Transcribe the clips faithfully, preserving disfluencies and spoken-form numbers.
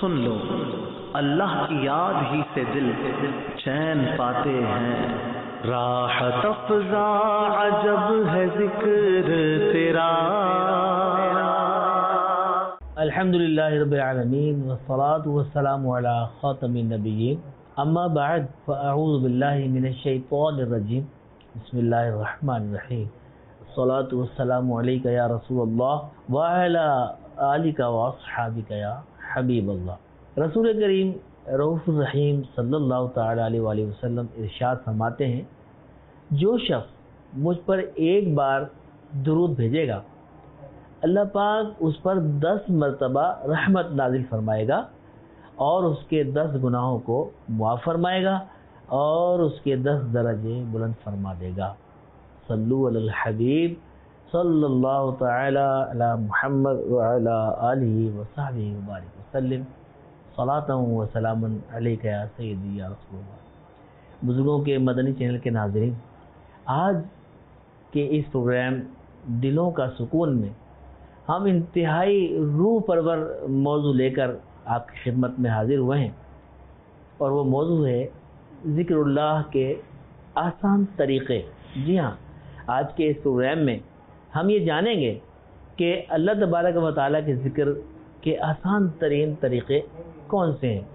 سن لو اللہ کی یاد ہی سے دل چین پاتے ہیں، راحت افزا عجب ہے ذکر تیرا۔ الحمدللہ رب العالمین والصلاة والسلام علی خاتم النبیین، اما بعد فاعوذ باللہ من الشیطان الرجیم، بسم اللہ الرحمن الرحیم، الصلاة والسلام علیکہ یا رسول اللہ وعلی آلک واصحابک یا حبیب اللہ۔ رسول کریم رؤوف الرحیم صلی اللہ تعالی علیہ وآلہ وسلم ارشاد فرماتے ہیں، جو شخص مجھ پر ایک بار درود بھیجے گا اللہ پاک اس پر دس مرتبہ رحمت نازل فرمائے گا اور اس کے دس گناہوں کو معاف فرمائے گا اور اس کے دس درجے بلند فرما دے گا۔ صلو علی الحبیب صلی اللہ تعالی علی محمد وعلی آلہ وصحبہ وبارک وسلم، صلاۃ و سلام علیک یا سیدی یا رسول اللہ۔ بزرگوں کے مدنی چینل کے ناظرین، آج کے اس پروگرام دلوں کا سکون میں ہم انتہائی روح پرور موضوع لے کر آپ کی خدمت میں حاضر ہوئے ہیں، اور وہ موضوع ہے ذکر اللہ کے آسان طریقے۔ جی ہاں، آج کے اس پروگرام میں ہم یہ جانیں گے کہ اللہ تبارک و تعالیٰ کے ذکر کے آسان ترین طریقے کون سے ہیں۔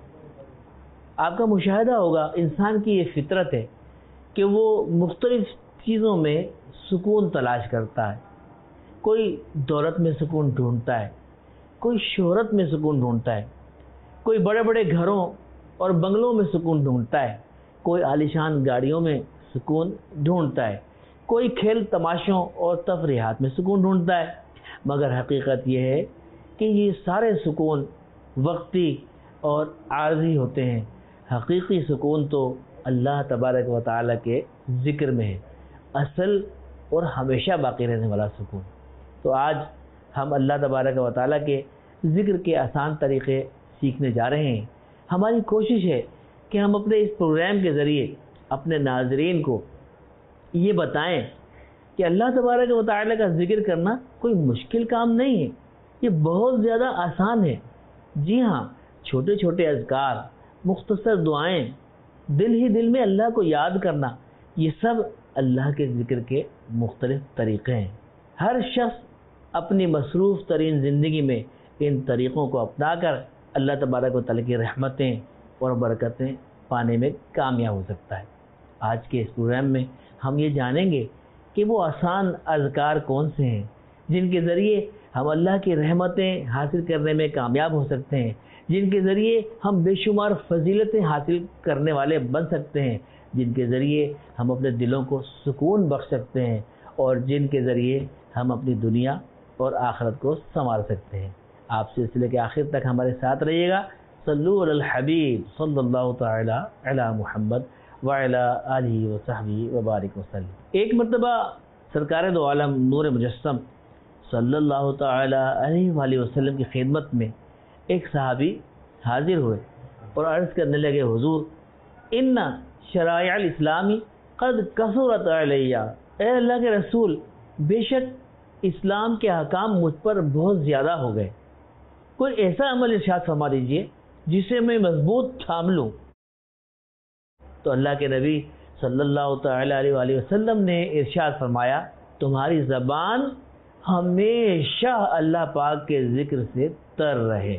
آپ کا مشاہدہ ہوگا، انسان کی یہ فطرت ہے کہ وہ مختلف چیزوں میں سکون تلاش کرتا ہے۔ کوئی دولت میں سکون ڈھونڈتا ہے، کوئی شہرت میں سکون ڈھونڈتا ہے، کوئی بڑے بڑے گھروں اور بنگلوں میں سکون ڈھونڈتا ہے، کوئی عالیشان گاڑیوں میں سکون ڈھونڈتا ہے، کوئی کھیل تماشوں اور تفریحات میں سکون ڈھونڈتا ہے، مگر حقیقت یہ ہے کہ یہ سارے سکون وقتی اور عارضی ہوتے ہیں۔ حقیقی سکون تو اللہ تبارک و تعالیٰ کے ذکر میں ہے، اصل اور ہمیشہ باقی رہنے والا سکون۔ تو آج ہم اللہ تبارک و تعالیٰ کے ذکر کے آسان طریقے سیکھنے جا رہے ہیں۔ ہماری کوشش ہے کہ ہم اپنے اس پروگرام کے ذریعے اپنے ناظرین کو یہ بتائیں کہ اللہ تبارک و تعالیٰ کا ذکر کرنا کوئی مشکل کام نہیں ہے، یہ بہت زیادہ آسان ہے۔ جی ہاں، چھوٹے چھوٹے اذکار، مختصر دعائیں، دل ہی دل میں اللہ کو یاد کرنا، یہ سب اللہ کے ذکر کے مختلف طریقے ہیں۔ ہر شخص اپنی مصروف ترین زندگی میں ان طریقوں کو اپنا کر اللہ تبارک و تعالیٰ کی رحمتیں اور برکتیں پانے میں کامیاب ہو سکتا ہے۔ آج کے اس پروگرام میں ہم یہ جانیں گے کہ وہ آسان اذکار کون سے ہیں جن کے ذریعے ہم اللہ کی رحمتیں حاصل کرنے میں کامیاب ہو سکتے ہیں، جن کے ذریعے ہم بے شمار فضیلتیں حاصل کرنے والے بن سکتے ہیں، جن کے ذریعے ہم اپنے دلوں کو سکون بخش سکتے ہیں، اور جن کے ذریعے ہم اپنی دنیا اور آخرت کو سنوار سکتے ہیں۔ آپ سلسلے کے آخر تک ہمارے ساتھ رہیے گا۔ صلو علی الحبیب صلی اللہ تعالی علی محمد وعلی آلہ وصحبہ وبارک وسلم۔ ایک مرتبہ سرکار دو عالم نور مجسم صلی اللہ تعالی علیہ وآلہ وسلم کی خدمت میں ایک صحابی حاضر ہوئے اور عرض کرنے لگے، حضور ان شرائع الاسلامی قد کثرت علیہ، اے اللہ کے رسول، بے شک اسلام کے احکام مجھ پر بہت زیادہ ہو گئے، کوئی ایسا عمل ارشاد فرما دیجئے جسے میں مضبوط تھام لوں۔ تو اللہ کے نبی صلی اللہ تعالی علیہ وآلہ وسلم نے ارشاد فرمایا، تمہاری زبان ہمیشہ اللہ پاک کے ذکر سے تر رہے۔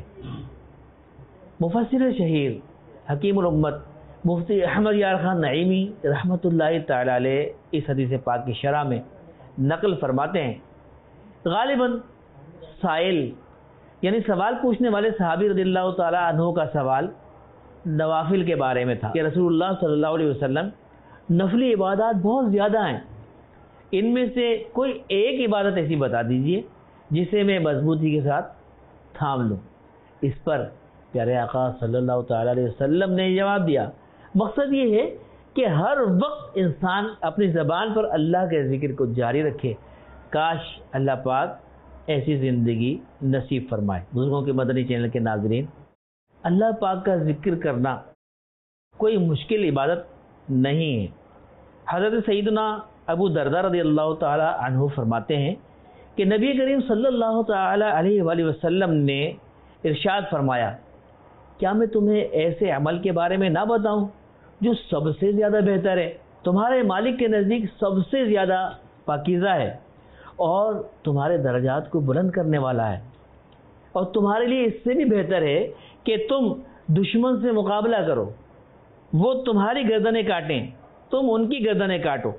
مفسر شہیر حکیم الامت مفتی احمد یار خان نعیمی رحمۃ اللہ تعالی علیہ اس حدیث پاک کی شرح میں نقل فرماتے ہیں، غالباً سائل یعنی سوال پوچھنے والے صحابی رضی اللہ تعالی عنہ کا سوال نوافل کے بارے میں تھا کہ رسول اللہ صلی اللہ علیہ وسلم نفلی عبادات بہت زیادہ ہیں، ان میں سے کوئی ایک عبادت ایسی بتا دیجئے جسے میں مضبوطی کے ساتھ تھام لوں۔ اس پر پیارے آقا صلی اللہ تعالی علیہ وسلم نے جواب دیا، مقصد یہ ہے کہ ہر وقت انسان اپنی زبان پر اللہ کے ذکر کو جاری رکھے۔ کاش اللہ پاک ایسی زندگی نصیب فرمائے۔ بزرگوں کے مدنی چینل کے ناظرین، اللہ پاک کا ذکر کرنا کوئی مشکل عبادت نہیں ہے۔ حضرت سیدنا ابو دردہ رضی اللہ تعالی عنہ فرماتے ہیں کہ نبی کریم صلی اللہ تعالی علیہ وآلہ وسلم نے ارشاد فرمایا کیا میں تمہیں ایسے عمل کے بارے میں نہ بتاؤں جو سب سے زیادہ بہتر ہے؟ تمہارے مالک کے نزدیک سب سے زیادہ پاکیزہ ہے اور تمہارے درجات کو بلند کرنے والا ہے، اور تمہارے لیے اس سے بھی بہتر ہے کہ تم دشمن سے مقابلہ کرو، وہ تمہاری گردنیں کاٹیں، تم ان کی گردنیں کاٹو۔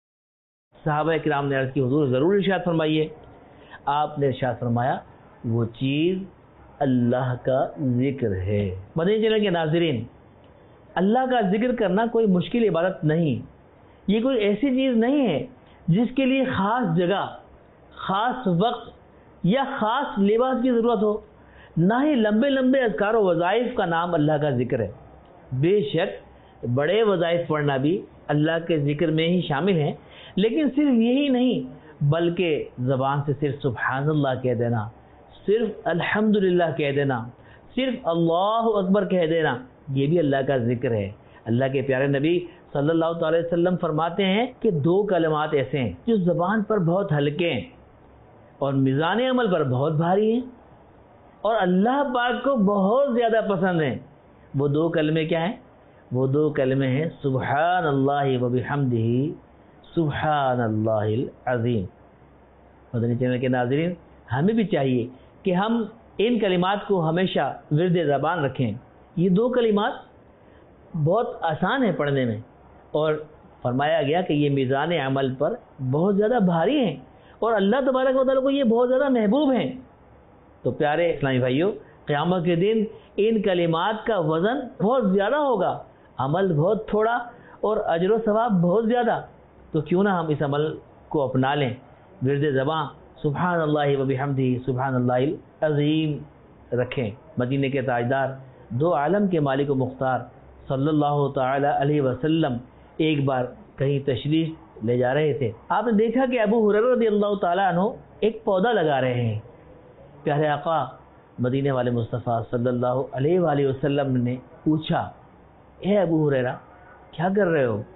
صحابہ کرام نے عرض کی حضور ضرور ارشاد فرمائیے۔ آپ نے ارشاد فرمایا وہ چیز اللہ کا ذکر ہے۔ مدنی چینل کے ناظرین، اللہ کا ذکر کرنا کوئی مشکل عبادت نہیں، یہ کوئی ایسی چیز نہیں ہے جس کے لیے خاص جگہ، خاص وقت یا خاص لباس کی ضرورت ہو، نہ ہی لمبے لمبے اذکار و وظائف کا نام اللہ کا ذکر ہے۔ بے شک بڑے وظائف پڑھنا بھی اللہ کے ذکر میں ہی شامل ہیں، لیکن صرف یہی نہیں بلکہ زبان سے صرف سبحان اللہ کہہ دینا، صرف الحمدللہ کہہ دینا، صرف اللہ اکبر کہہ دینا، یہ بھی اللہ کا ذکر ہے۔ اللہ کے پیارے نبی صلی اللہ تعالی وسلم فرماتے ہیں کہ دو کلمات ایسے ہیں جو زبان پر بہت ہلکے ہیں اور میزان عمل پر بہت بھاری ہیں اور اللہ پاک کو بہت زیادہ پسند ہیں۔ وہ دو کلمے کیا ہیں؟ وہ دو کلمے ہیں سبحان اللہ و بحمدہ سبحان اللہ العظیم۔ مدنی چینل کے ناظرین، ہمیں بھی چاہیے کہ ہم ان کلمات کو ہمیشہ ورد زبان رکھیں۔ یہ دو کلمات بہت آسان ہیں پڑھنے میں، اور فرمایا گیا کہ یہ میزان عمل پر بہت زیادہ بھاری ہیں اور اللہ تبارک و تعالیٰ کو یہ بہت زیادہ محبوب ہیں۔ تو پیارے اسلامی بھائیوں، قیامت کے دن ان کلمات کا وزن بہت زیادہ ہوگا، عمل بہت تھوڑا اور اجر و ثواب بہت زیادہ۔ تو کیوں نہ ہم اس عمل کو اپنا لیں، ورد زبان سبحان اللہ و بحمدہ سبحان اللہ العظیم رکھیں۔ مدینے کے تاجدار، دو عالم کے مالک و مختار صلی اللہ تعالی علیہ وسلم ایک بار کہیں تشریف لے جا رہے تھے۔ آپ نے دیکھا کہ ابو ہریرہ رضی اللہ تعالیٰ عنہ ایک پودا لگا رہے ہیں۔ پیارے آقا مدینے والے مصطفیٰ صلی اللہ علیہ وآلہ وسلم نے پوچھا، اے ابو ہریرہ کیا کر رہے ہو؟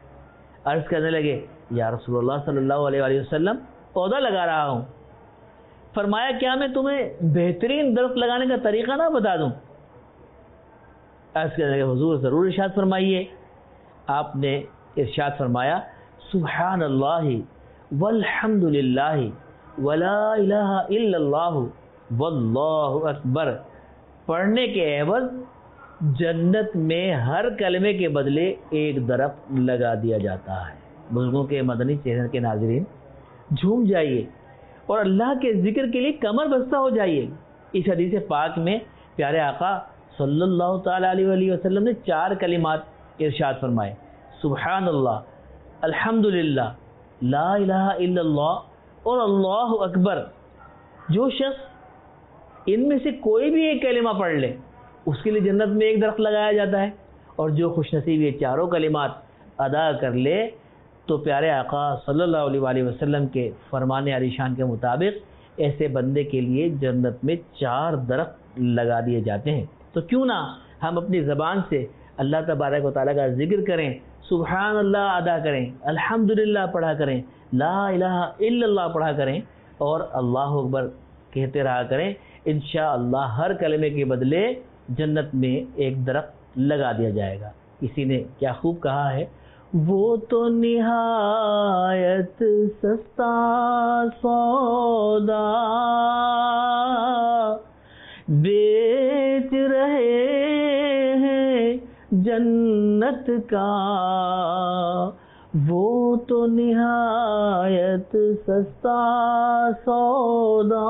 عرض کرنے لگے، یا رسول اللہ صلی اللہ علیہ وآلہ وسلم پودا لگا رہا ہوں۔ فرمایا کیا میں تمہیں بہترین درخت لگانے کا طریقہ نہ بتا دوں؟ عرض کرنے لگے، حضور ضرور ارشاد فرمائیے۔ آپ نے ارشاد فرمایا سبحان اللہ والحمد للہ ولا الہ الا اللہ واللہ اکبر پڑھنے کے عوض جنت میں ہر کلمے کے بدلے ایک درخت لگا دیا جاتا ہے۔ بزرگوں کے مدنی چینل کے ناظرین، جھوم جائیے اور اللہ کے ذکر کے لیے کمر بستہ ہو جائیے۔ اس حدیث پاک میں پیارے آقا صلی اللہ تعالی علیہ وآلہ وسلم نے چار کلمات ارشاد فرمائے، سبحان اللہ، الحمدللہ، لا الہ الا اللہ اور اللہ اکبر۔ جو شخص ان میں سے کوئی بھی ایک کلمہ پڑھ لے اس کے لیے جنت میں ایک درخت لگایا جاتا ہے، اور جو خوش نصیب یہ چاروں کلمات ادا کر لے تو پیارے آقا صلی اللہ علیہ وآلہ وسلم کے فرمان علی شان کے مطابق ایسے بندے کے لیے جنت میں چار درخت لگا دیے جاتے ہیں۔ تو کیوں نہ ہم اپنی زبان سے اللہ تبارک و تعالیٰ کا ذکر کریں، سبحان اللہ ادا کریں، الحمدللہ پڑھا کریں، لا الہ الا اللہ پڑھا کریں اور اللہ اکبر کہتے رہا کریں۔ انشاءاللہ ہر کلمے کے بدلے جنت میں ایک درخت لگا دیا جائے گا۔ کسی نے کیا خوب کہا ہے، وہ تو نہایت سستا سودا بیچ رہے ہیں جنت کا، وہ تو نہایت سستا سودا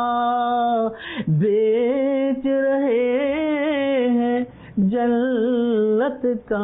بیچ رہے ہیں جنت کا،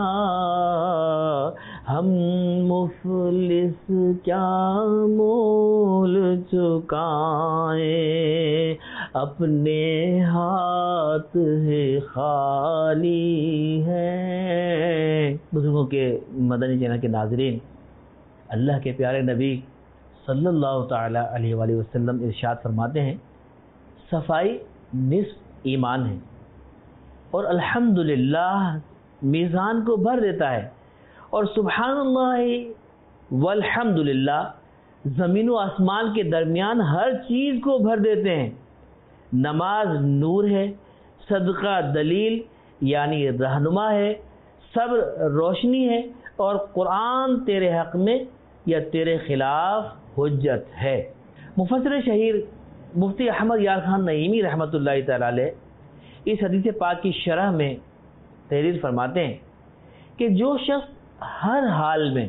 ہم مفلس کیا مول چکائیں، اپنے ہاتھ ہے خالی ہے۔ بزرگوں کے مدنی چینل کے ناظرین، اللہ کے پیارے نبی صلی اللہ تعالی علیہ وآلہ وسلم ارشاد فرماتے ہیں، صفائی نصف ایمان ہے اور الحمدللہ میزان کو بھر دیتا ہے، اور سبحان اللہ والحمدللہ زمین و آسمان کے درمیان ہر چیز کو بھر دیتے ہیں۔ نماز نور ہے، صدقہ دلیل یعنی رہنما ہے، صبر روشنی ہے، اور قرآن تیرے حق میں یا تیرے خلاف حجت ہے۔ مفسر شہیر مفتی احمد یار خان نعیمی رحمۃ اللہ تعالی علیہ اس حدیث پاک کی شرح میں تحریر فرماتے ہیں کہ جو شخص ہر حال میں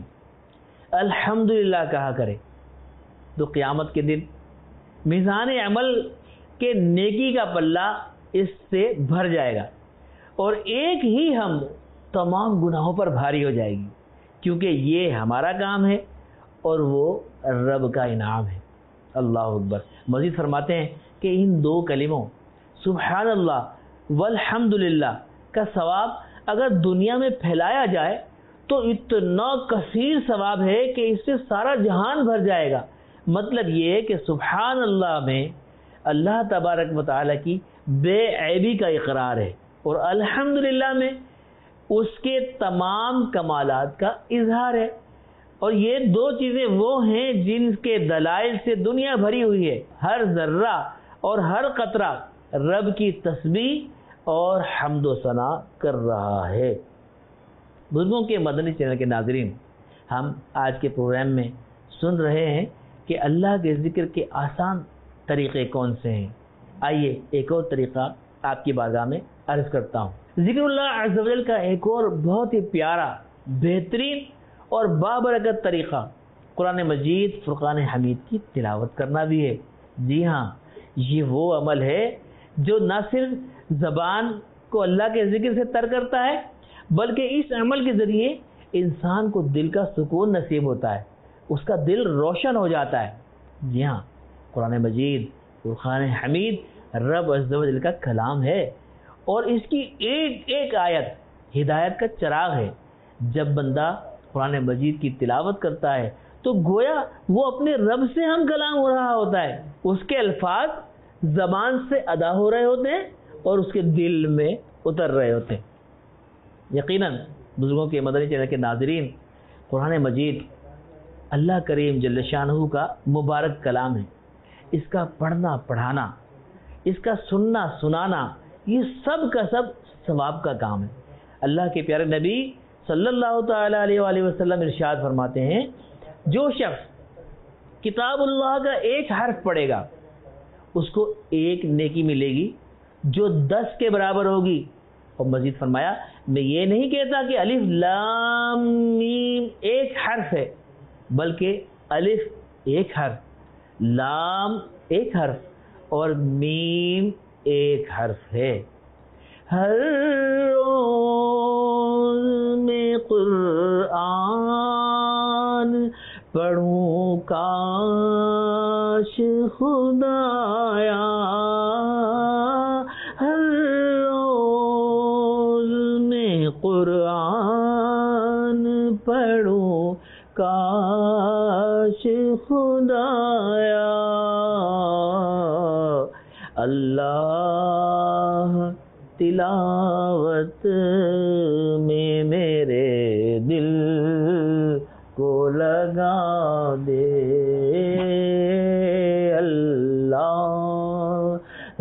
الحمدللہ کہا کرے تو قیامت کے دن میزان عمل کے نیکی کا پلہ اس سے بھر جائے گا، اور ایک ہی حمد تمام گناہوں پر بھاری ہو جائے گی، کیونکہ یہ ہمارا کام ہے اور وہ رب کا انعام ہے۔ اللہ اکبر۔ مزید فرماتے ہیں کہ ان دو کلموں سبحان اللہ والحمدللہ کا ثواب اگر دنیا میں پھیلایا جائے تو اتنا کثیر ثواب ہے کہ اس سے سارا جہان بھر جائے گا۔ مطلب یہ ہے کہ سبحان اللہ میں اللہ تبارک و تعالیٰ کی بے عیبی کا اقرار ہے، اور الحمدللہ میں اس کے تمام کمالات کا اظہار ہے، اور یہ دو چیزیں وہ ہیں جن کے دلائل سے دنیا بھری ہوئی ہے۔ ہر ذرہ اور ہر قطرہ رب کی تسبیح اور حمد و ثنا کر رہا ہے۔ بزرگوں کے مدنی چینل کے ناظرین، ہم آج کے پروگرام میں سن رہے ہیں کہ اللہ کے ذکر کے آسان طریقے کون سے ہیں۔ آئیے ایک اور طریقہ آپ کی بارگاہ میں عرض کرتا ہوں۔ ذکر اللہ عز و جل کا ایک اور بہت ہی پیارا، بہترین اور بابرکت طریقہ قرآن مجید فرقان حمید کی تلاوت کرنا بھی ہے۔ جی ہاں، یہ وہ عمل ہے جو نہ صرف زبان کو اللہ کے ذکر سے تر کرتا ہے، بلکہ اس عمل کے ذریعے انسان کو دل کا سکون نصیب ہوتا ہے، اس کا دل روشن ہو جاتا ہے۔ جی ہاں، قرآن مجید فرقان حمید رب عز و جل کا کلام ہے، اور اس کی ایک ایک آیت ہدایت کا چراغ ہے۔ جب بندہ قرآن مجید کی تلاوت کرتا ہے تو گویا وہ اپنے رب سے ہم کلام ہو رہا ہوتا ہے، اس کے الفاظ زبان سے ادا ہو رہے ہوتے ہیں اور اس کے دل میں اتر رہے ہوتے ہیں۔ یقیناً بزرگوں کے مدنی چینل کے ناظرین، قرآن مجید اللہ کریم جل شانہ کا مبارک کلام ہے۔ اس کا پڑھنا پڑھانا، اس کا سننا سنانا، یہ سب کا سب ثواب کا کام ہے۔ اللہ کے پیارے نبی صلی اللہ تعالی علیہ وآلہ وسلم ارشاد فرماتے ہیں، جو شخص کتاب اللہ کا ایک حرف پڑھے گا اس کو ایک نیکی ملے گی جو دس کے برابر ہوگی۔ اور مزید فرمایا، میں یہ نہیں کہتا کہ الف لام میم ایک حرف ہے، بلکہ الف ایک حرف، لام ایک حرف اور میم ایک حرف ہے۔ ہر روز میں قرآن پڑھوں کاش خدایا، ہر روز میں قرآن پڑھوں کاش خدایا، اللہ تلاوت میں میرے دل کو لگا دے، اللہ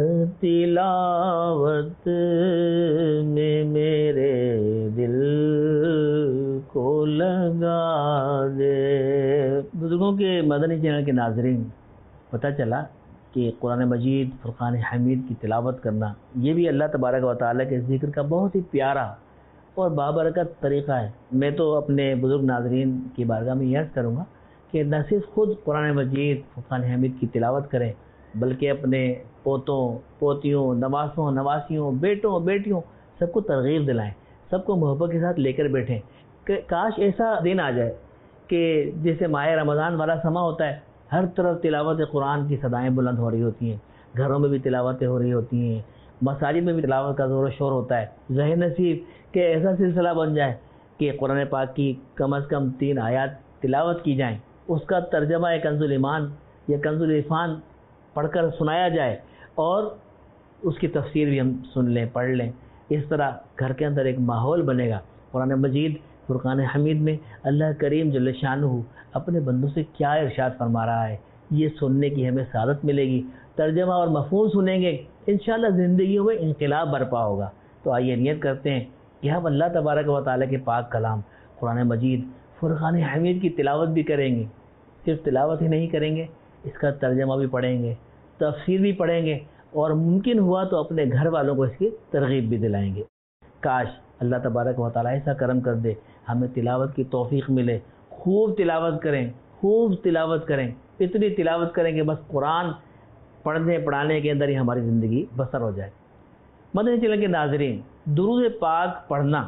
تلاوت میں میرے دل کو لگا دے۔ بزرگوں کے مدنی چینل کے ناظرین، پتہ چلا کہ قرآن مجید فرقان حمید کی تلاوت کرنا یہ بھی اللہ تبارک و تعالیٰ کے ذکر کا بہت ہی پیارا اور بابرکت طریقہ ہے۔ میں تو اپنے بزرگ ناظرین کی بارگاہ میں یہ عرض کروں گا کہ نہ صرف خود قرآن مجید فرقان حمید کی تلاوت کریں، بلکہ اپنے پوتوں پوتیوں، نواسوں نواسیوں، بیٹوں بیٹیوں سب کو ترغیب دلائیں، سب کو محبت کے ساتھ لے کر بیٹھیں کہ کاش ایسا دن آ جائے کہ جیسے ماہ رمضان والا سماں ہوتا ہے، ہر طرف تلاوت قرآن کی صدائیں بلند ہو رہی ہوتی ہیں، گھروں میں بھی تلاوتیں ہو رہی ہوتی ہیں، مساجد میں بھی تلاوت کا زور و شور ہوتا ہے۔ ذہن نصیب کہ ایسا سلسلہ بن جائے کہ قرآن پاک کی کم از کم تین آیات تلاوت کی جائیں، اس کا ترجمہ کنز الایمان یا کنز العرفان پڑھ کر سنایا جائے، اور اس کی تفسیر بھی ہم سن لیں، پڑھ لیں۔ اس طرح گھر کے اندر ایک ماحول بنے گا۔ قرآن مجید فرقان حمید میں اللہ کریم جل شانہ اپنے بندوں سے کیا ارشاد فرما رہا ہے، یہ سننے کی ہمیں سعادت ملے گی۔ ترجمہ اور مفہوم سنیں گے، انشاءاللہ زندگیوں میں انقلاب برپا ہوگا۔ تو آئیے نیت کرتے ہیں کہ ہم اللہ تبارک و تعالیٰ کے پاک کلام قرآن مجید فرقان حمید کی تلاوت بھی کریں گے، صرف تلاوت ہی نہیں کریں گے، اس کا ترجمہ بھی پڑھیں گے، تفسیر بھی پڑھیں گے، اور ممکن ہوا تو اپنے گھر والوں کو اس کی ترغیب بھی دلائیں گے۔ کاش اللہ تبارک و تعالیٰ ایسا کرم کر دے، ہمیں تلاوت کی توفیق ملے، خوب تلاوت کریں، خوب تلاوت کریں، اتنی تلاوت کریں کہ بس قرآن پڑھنے پڑھانے کے اندر ہی ہماری زندگی بسر ہو جائے۔ مدنی چینل کے ناظرین، درود پاک پڑھنا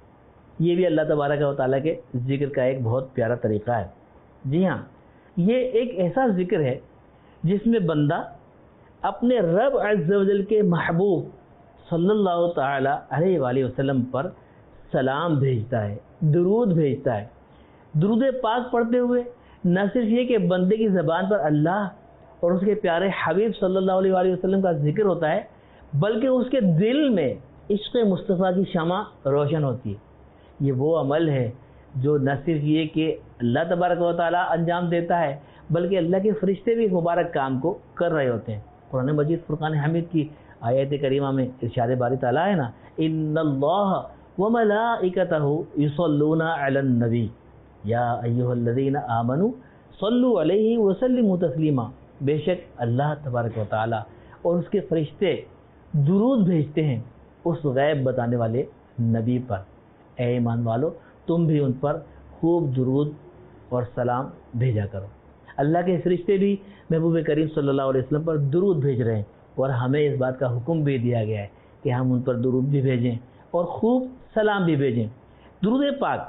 یہ بھی اللہ تبارک و تعالیٰ کے ذکر کا ایک بہت پیارا طریقہ ہے۔ جی ہاں، یہ ایک ایسا ذکر ہے جس میں بندہ اپنے رب عز و جل کے محبوب صلی اللہ تعالی علیہ وآلہ وسلم پر سلام بھیجتا ہے، درود بھیجتا ہے۔ درود پاک پڑھتے ہوئے نہ صرف یہ کہ بندے کی زبان پر اللہ اور اس کے پیارے حبیب صلی اللہ علیہ وآلہ وسلم کا ذکر ہوتا ہے، بلکہ اس کے دل میں عشق مصطفیٰ کی شمع روشن ہوتی ہے۔ یہ وہ عمل ہے جو نہ صرف یہ کہ اللہ تبارک و تعالیٰ انجام دیتا ہے، بلکہ اللہ کے فرشتے بھی مبارک کام کو کر رہے ہوتے ہیں۔ قرآن مجید فرقان حمید کی آیت کریمہ میں ارشاد باری تعالیٰ ہے نا، ان اللہ وملائکتہ یصلون علی النبی یا ایھا الذین آمنوا صلوا علیہ وسلموا تسلیما، بے شک اللہ تبارک و تعالیٰ اور اس کے فرشتے درود بھیجتے ہیں اس غیب بتانے والے نبی پر۔ اے ایمان والو، تم بھی ان پر خوب درود اور سلام بھیجا کرو۔ اللہ کے فرشتے بھی محبوب کریم صلی اللہ علیہ وسلم پر درود بھیج رہے ہیں، اور ہمیں اس بات کا حکم بھی دیا گیا ہے کہ ہم ان پر درود بھی بھیجیں اور خوب سلام بھی بھیجیں۔ درود پاک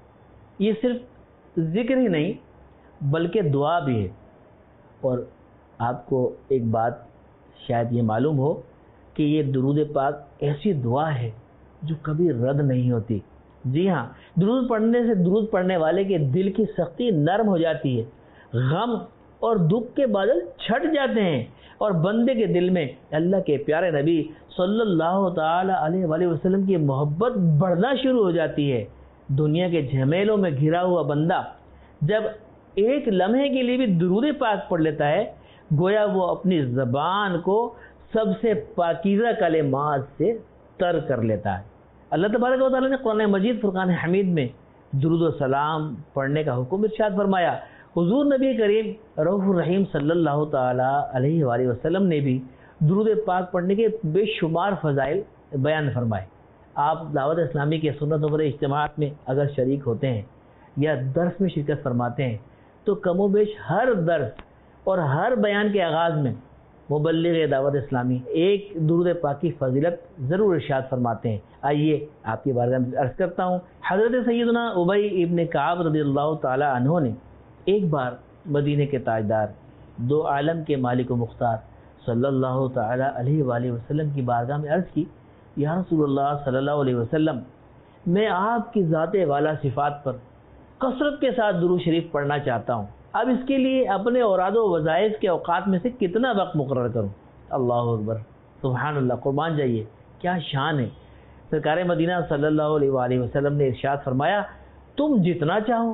یہ صرف ذکر ہی نہیں بلکہ دعا بھی ہے، اور آپ کو ایک بات شاید یہ معلوم ہو کہ یہ درود پاک ایسی دعا ہے جو کبھی رد نہیں ہوتی۔ جی ہاں، درود پڑھنے سے درود پڑھنے والے کے دل کی سختی نرم ہو جاتی ہے، غم اور دکھ کے بادل چھٹ جاتے ہیں، اور بندے کے دل میں اللہ کے پیارے نبی صلی اللہ تعالی علیہ وآلہ وسلم کی محبت بڑھنا شروع ہو جاتی ہے۔ دنیا کے جھمیلوں میں گھرا ہوا بندہ جب ایک لمحے کے لیے بھی درود پاک پڑھ لیتا ہے، گویا وہ اپنی زبان کو سب سے پاکیزہ کلمات سے تر کر لیتا ہے۔ اللہ تبارک و تعالیٰ نے قرآن مجید فرقان حمید میں درود و سلام پڑھنے کا حکم ارشاد فرمایا۔ حضور نبی کریم رؤوف الرحیم صلی اللہ تعالی علیہ وآلہ وسلم نے بھی درود پاک پڑھنے کے بے شمار فضائل بیان فرمائے۔ آپ دعوت اسلامی کے سنت و اجتماعات میں اگر شریک ہوتے ہیں یا درس میں شرکت فرماتے ہیں تو کم و بیش ہر درس اور ہر بیان کے آغاز میں مبلغ دعوت اسلامی ایک درود پاک کی فضیلت ضرور ارشاد فرماتے ہیں۔ آئیے آپ کی بارگاہ میں عرض کرتا ہوں، حضرت سیدنا ابی ابن کعب رضی اللہ تعالی عنہ نے ایک بار مدینے کے تاجدار، دو عالم کے مالک و مختار صلی اللہ تعالی علیہ وآلہ وسلم کی بارگاہ میں عرض کی، یا رسول اللہ صلی اللہ علیہ وسلم، میں آپ کی ذات والا صفات پر کثرت کے ساتھ درود شریف پڑھنا چاہتا ہوں، اب اس کے لیے اپنے اوراد و وظائف کے اوقات میں سے کتنا وقت مقرر کروں؟ اللہ اکبر، سبحان اللہ، قربان جائیے، کیا شان ہے۔ سرکار مدینہ صلی اللہ علیہ وآلہ وسلم نے ارشاد فرمایا، تم جتنا چاہو۔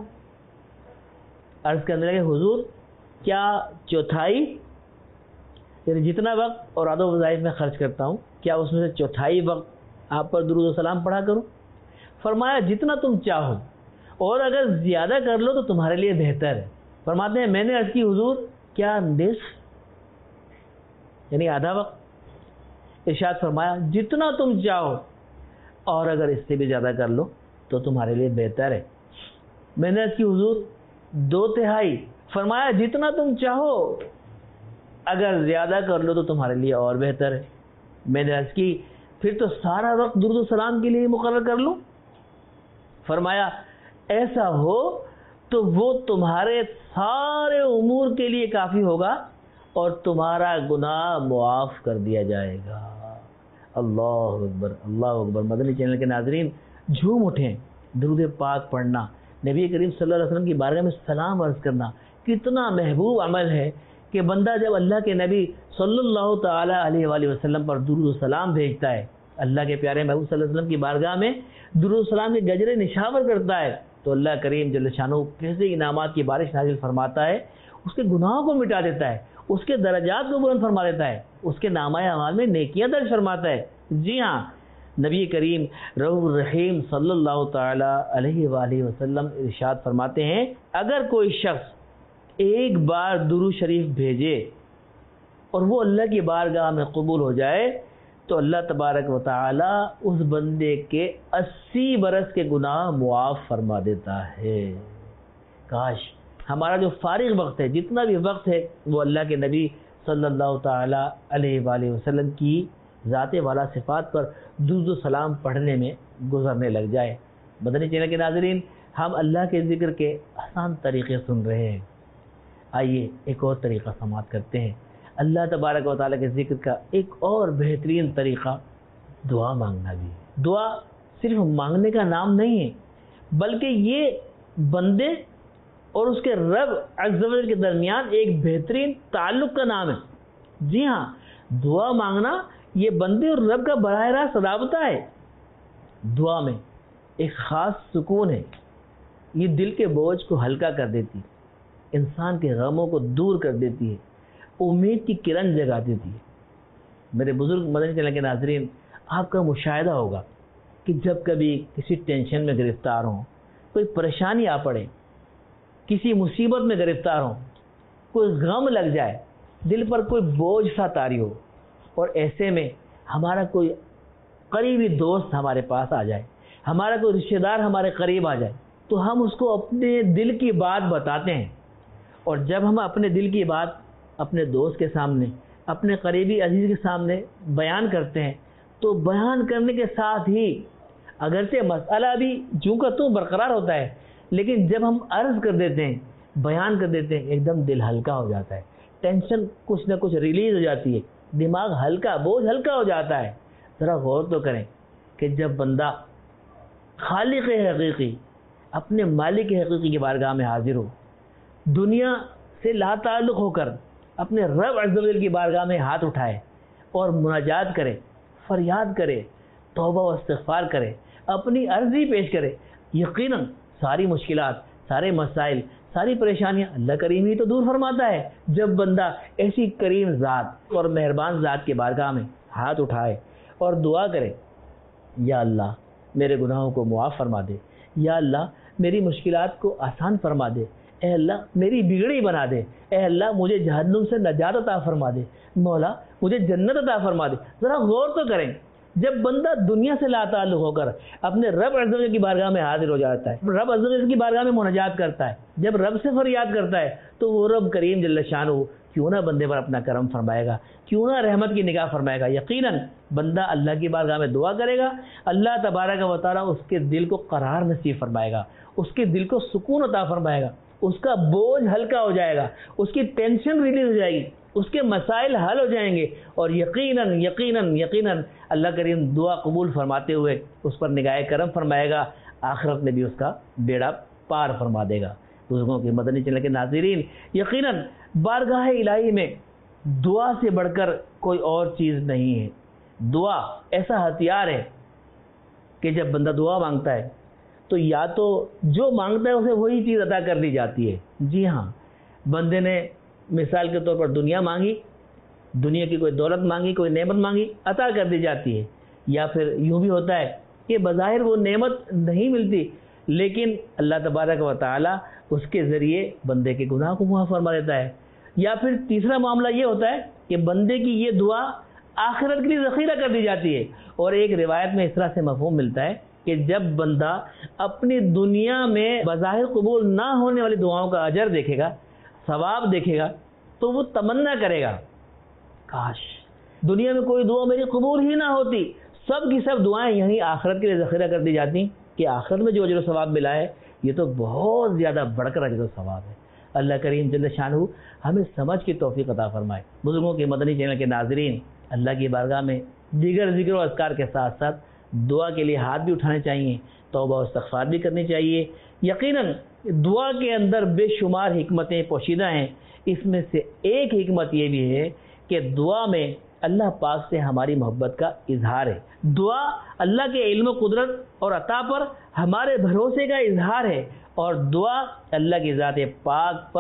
عرض کرنے لگے، حضور کیا چوتھائی، یعنی جتنا وقت اوراد و وظائف میں خرچ کرتا ہوں کیا اس میں سے چوتھائی وقت آپ پر درود و سلام پڑھا کروں؟ فرمایا جتنا تم چاہو، اور اگر زیادہ کر لو تو تمہارے لیے بہتر ہے۔ فرماتے ہیں میں نے عرض کی، حضور کیا نصف، یعنی آدھا وقت؟ ارشاد فرمایا جتنا تم چاہو، اور اگر اس سے بھی زیادہ کر لو تو تمہارے لیے بہتر ہے۔ میں نے عرض کی، حضور دو تہائی؟ فرمایا جتنا تم چاہو، اگر زیادہ کر لو تو تمہارے لیے اور بہتر ہے۔ میں نے عرض کی، پھر تو سارا وقت درود و سلام کے لیے مقرر کر لوں؟ فرمایا ایسا ہو تو وہ تمہارے سارے امور کے لیے کافی ہوگا اور تمہارا گناہ معاف کر دیا جائے گا۔ اللہ اکبر، اللہ اکبر۔ مدنی چینل کے ناظرین، جھوم اٹھیں، درود پاک پڑھنا، نبی کریم صلی اللہ علیہ وسلم کی بارگاہ میں سلام عرض کرنا کتنا محبوب عمل ہے کہ بندہ جب اللہ کے نبی صلی اللہ تعالی علیہ وآلہ وسلم پر درود و سلام بھیجتا ہے، اللہ کے پیارے محبوب صلی اللہ علیہ وسلم کی بارگاہ میں درود و سلام کے گجرے نشاور کرتا ہے، تو اللہ کریم جل شانہ کیسے انعامات کی بارش نازل فرماتا ہے، اس کے گناہوں کو مٹا دیتا ہے، اس کے درجات کو بلند فرما دیتا ہے، اس کے نامہ اعمال میں نیکیاں درج فرماتا ہے۔ جی ہاں، نبی کریم رؤوف الرحیم صلی اللہ تعالی علیہ وآلہ وسلم ارشاد فرماتے ہیں، اگر کوئی شخص ایک بار درود شریف بھیجے اور وہ اللہ کی بارگاہ میں قبول ہو جائے تو اللہ تبارک و تعالی اس بندے کے اسی برس کے گناہ معاف فرما دیتا ہے۔ کاش ہمارا جو فارغ وقت ہے، جتنا بھی وقت ہے، وہ اللہ کے نبی صلی اللہ تعالی علیہ وآلہ وسلم کی ذات والا صفات پر درود و سلام پڑھنے میں گزرنے لگ جائے۔ مدنی چینل کے ناظرین، ہم اللہ کے ذکر کے آسان طریقے سن رہے ہیں، آئیے ایک اور طریقہ سماعت کرتے ہیں۔ اللہ تبارک و تعالیٰ کے ذکر کا ایک اور بہترین طریقہ دعا مانگنا بھی ہے۔ دعا صرف مانگنے کا نام نہیں ہے، بلکہ یہ بندے اور اس کے رب عز و جل کے درمیان ایک بہترین تعلق کا نام ہے۔ جی ہاں، دعا مانگنا یہ بندے اور رب کا براہ راست رابطہ ہے۔ دعا میں ایک خاص سکون ہے، یہ دل کے بوجھ کو ہلکا کر دیتی ہے، انسان کے غموں کو دور کر دیتی ہے، امید کی کرن جگا دیتی ہے۔ میرے بزرگ مدنی چینل کے ناظرین، آپ کا مشاہدہ ہوگا کہ جب کبھی کسی ٹینشن میں گرفتار ہوں، کوئی پریشانی آ پڑے، کسی مصیبت میں گرفتار ہوں، کوئی غم لگ جائے، دل پر کوئی بوجھ سا طاری ہو، اور ایسے میں ہمارا کوئی قریبی دوست ہمارے پاس آ جائے، ہمارا کوئی رشتہ دار ہمارے قریب آ جائے، تو ہم اس کو اپنے دل کی بات بتاتے ہیں۔ اور جب ہم اپنے دل کی بات اپنے دوست کے سامنے، اپنے قریبی عزیز کے سامنے بیان کرتے ہیں، تو بیان کرنے کے ساتھ ہی اگرچہ مسئلہ بھی جوں کا توں برقرار ہوتا ہے، لیکن جب ہم عرض کر دیتے ہیں، بیان کر دیتے ہیں، ایک دم دل ہلکا ہو جاتا ہے، ٹینشن کچھ نہ کچھ ریلیز ہو جاتی ہے، دماغ ہلکا، بوجھ ہلکا ہو جاتا ہے۔ ذرا غور تو کریں کہ جب بندہ خالق حقیقی، اپنے مالک حقیقی کی بارگاہ میں حاضر ہو، دنیا سے لا تعلق ہو کر اپنے رب عز و جل کی بارگاہ میں ہاتھ اٹھائے اور مناجات کرے، فریاد کرے، توبہ و استغفار کرے، اپنی عرضی پیش کرے، یقیناً ساری مشکلات، سارے مسائل، ساری پریشانیاں اللہ کریم ہی تو دور فرماتا ہے۔ جب بندہ ایسی کریم ذات اور مہربان ذات کے بارگاہ میں ہاتھ اٹھائے اور دعا کرے، یا اللہ میرے گناہوں کو معاف فرما دے، یا اللہ میری مشکلات کو آسان فرما دے، اے اللہ میری بگڑی بنا دے، اے اللہ مجھے جہنم سے نجات عطا فرما دے، مولا مجھے جنت عطا فرما دے۔ ذرا غور تو کریں، جب بندہ دنیا سے لا تعلق ہو کر اپنے رب عز و جل کی بارگاہ میں حاضر ہو جاتا ہے، رب عز و جل کی بارگاہ میں مناجات کرتا ہے، جب رب سے فریاد کرتا ہے، تو وہ رب کریم جل شانہ کیوں نہ بندے پر اپنا کرم فرمائے گا، کیوں نہ رحمت کی نگاہ فرمائے گا۔ یقیناً بندہ اللہ کی بارگاہ میں دعا کرے گا، اللہ تبارک و تعالیٰ اس کے دل کو قرار نصیب فرمائے گا، اس کے دل کو سکون عطا فرمائے گا، اس کا بوجھ ہلکا ہو جائے گا، اس کی ٹینشن ریلیز ہو جائے گی، اس کے مسائل حل ہو جائیں گے، اور یقیناً یقیناً یقیناً اللہ کریم دعا قبول فرماتے ہوئے اس پر نگاہ کرم فرمائے گا، آخرت میں بھی اس کا بیڑا پار فرما دے گا۔ بزرگوں کے مدنی چینل کے ناظرین، یقیناً بارگاہ الہی میں دعا سے بڑھ کر کوئی اور چیز نہیں ہے۔ دعا ایسا ہتھیار ہے کہ جب بندہ دعا مانگتا ہے تو یا تو جو مانگتا ہے اسے وہی چیز عطا کر دی جاتی ہے۔ جی ہاں، بندے نے مثال کے طور پر دنیا مانگی، دنیا کی کوئی دولت مانگی، کوئی نعمت مانگی، عطا کر دی جاتی ہے، یا پھر یوں بھی ہوتا ہے کہ بظاہر وہ نعمت نہیں ملتی، لیکن اللہ تبارک و تعالیٰ اس کے ذریعے بندے کے گناہ کو معاف فرما دیتا ہے۔ یا پھر تیسرا معاملہ یہ ہوتا ہے کہ بندے کی یہ دعا آخرت کے لیے ذخیرہ کر دی جاتی ہے۔ اور ایک روایت میں اس طرح سے مفہوم ملتا ہے کہ جب بندہ اپنی دنیا میں بظاہر قبول نہ ہونے والی دعاؤں کا اجر دیکھے گا، ثواب دیکھے گا، تو وہ تمنا کرے گا، کاش دنیا میں کوئی دعا میری قبول ہی نہ ہوتی، سب کی سب دعائیں یہیں آخرت کے لیے ذخیرہ کر دی جاتی کہ آخرت میں جو اجر و ثواب ملا ہے یہ تو بہت زیادہ بڑھ کر اجر و ثواب ہے۔ اللہ کریم جل شانہ ہمیں سمجھ کی توفیق عطا فرمائے۔ بزرگوں کے مدنی چینل کے ناظرین، اللہ کی بارگاہ میں دیگر ذکر و اذکار کے ساتھ ساتھ دعا کے لیے ہاتھ بھی اٹھانے چاہیے، توبہ و استغفار بھی کرنی چاہیے۔ یقیناً دعا کے اندر بے شمار حکمتیں پوشیدہ ہیں، اس میں سے ایک حکمت یہ بھی ہے کہ دعا میں اللہ پاک سے ہماری محبت کا اظہار ہے۔ دعا اللہ کے علم و قدرت اور عطا پر ہمارے بھروسے کا اظہار ہے، اور دعا اللہ کی ذات پاک پر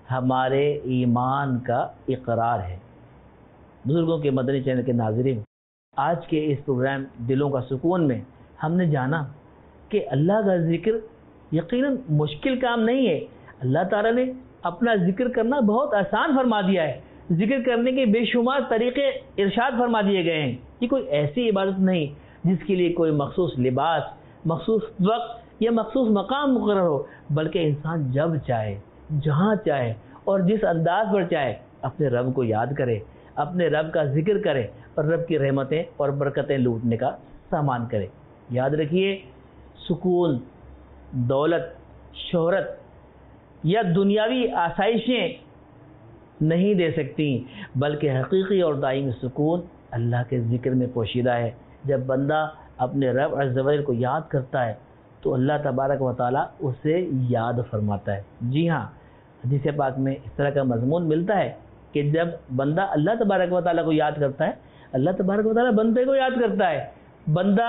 ہمارے ایمان کا اقرار ہے۔ بزرگوں کے مدنی چینل کے ناظرین، آج کے اس پروگرام دلوں کا سکون میں ہم نے جانا کہ اللہ کا ذکر یقیناً مشکل کام نہیں ہے۔ اللہ تعالیٰ نے اپنا ذکر کرنا بہت آسان فرما دیا ہے۔ ذکر کرنے کے بے شمار طریقے ارشاد فرما دیے گئے ہیں۔ یہ کوئی ایسی عبادت نہیں جس کے لیے کوئی مخصوص لباس، مخصوص وقت یا مخصوص مقام مقرر ہو، بلکہ انسان جب چاہے، جہاں چاہے اور جس انداز پر چاہے اپنے رب کو یاد کرے، اپنے رب کا ذکر کرے اور رب کی رحمتیں اور برکتیں لوٹنے کا سامان کرے۔ یاد رکھیے، سکون، دولت، شہرت یا دنیاوی آسائشیں نہیں دے سکتی، بلکہ حقیقی اور دائمی سکون اللہ کے ذکر میں پوشیدہ ہے۔ جب بندہ اپنے رب عز و جل کو یاد کرتا ہے تو اللہ تبارک و تعالیٰ اسے یاد فرماتا ہے۔ جی ہاں، حدیث پاک میں اس طرح کا مضمون ملتا ہے کہ جب بندہ اللہ تبارک و تعالیٰ کو یاد کرتا ہے، اللہ تبارک و تعالیٰ بندے کو یاد کرتا ہے۔ بندہ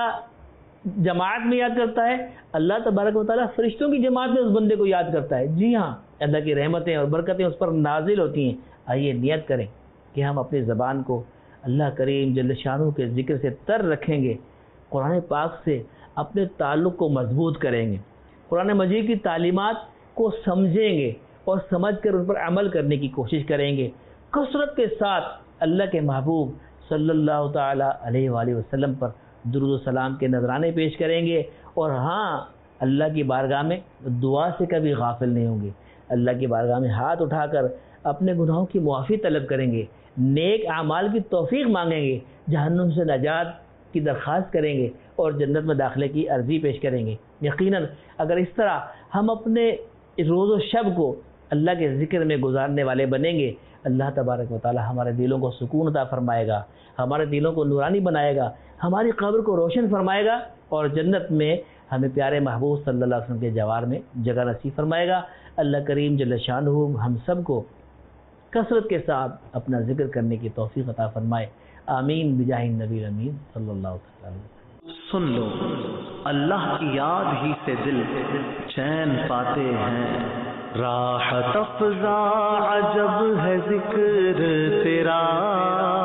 جماعت میں یاد کرتا ہے، اللہ تبارک و تعالیٰ فرشتوں کی جماعت میں اس بندے کو یاد کرتا ہے۔ جی ہاں، اللہ کی رحمتیں اور برکتیں اس پر نازل ہوتی ہیں۔ آئیے نیت کریں کہ ہم اپنی زبان کو اللہ کریم جل شانہ کے ذکر سے تر رکھیں گے، قرآن پاک سے اپنے تعلق کو مضبوط کریں گے، قرآن مجید کی تعلیمات کو سمجھیں گے اور سمجھ کر ان پر عمل کرنے کی کوشش کریں گے۔ کثرت کے ساتھ اللہ کے محبوب صلی اللہ تعالیٰ علیہ وآلہ وسلم پر درود و سلام کے نذرانے پیش کریں گے، اور ہاں، اللہ کی بارگاہ میں دعا سے کبھی غافل نہیں ہوں گے۔ اللہ کی بارگاہ میں ہاتھ اٹھا کر اپنے گناہوں کی معافی طلب کریں گے، نیک اعمال کی توفیق مانگیں گے، جہنم سے نجات کی درخواست کریں گے اور جنت میں داخلے کی عرضی پیش کریں گے۔ یقیناً اگر اس طرح ہم اپنے روز و شب کو اللہ کے ذکر میں گزارنے والے بنیں گے، اللہ تبارک و تعالی ہمارے دلوں کو سکون عطا فرمائے گا، ہمارے دلوں کو نورانی بنائے گا، ہماری قبر کو روشن فرمائے گا اور جنت میں ہمیں پیارے محبوب صلی اللہ علیہ وسلم کے جوار میں جگہ نصیب فرمائے گا۔ اللہ کریم جل شانہ ہم سب کو کثرت کے ساتھ اپنا ذکر کرنے کی توفیق عطا فرمائے۔ آمین بجاہ النبی امین صلی اللہ علیہ وسلم۔ سن لو، اللہ کی یاد ہی سے دل چین پاتے ہیں، راحت افزا عجب ہے ذکر تیرا۔